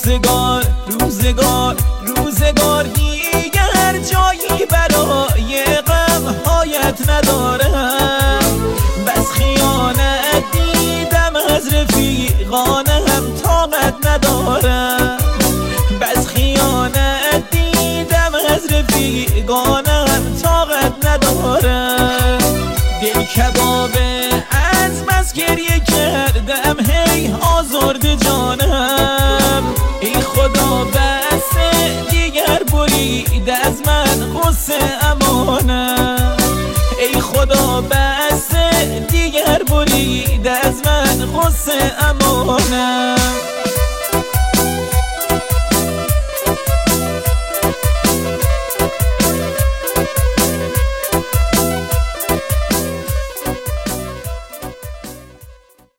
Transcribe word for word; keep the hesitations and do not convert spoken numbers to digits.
روزگار روزگار روزگار دیگر جایی برای غمهایت ندارم. بس خیانت دیدم از رفیقانم طاقت ندارم. بس خیانت دیدم از رفیقانم طاقت ندارم. دل کبابه از بس گریه کردم هی آزرده جانم. ای خدا بس دیگر برید از من غصه امانم. ای خدا بس دیگر برید از من غصه امانم.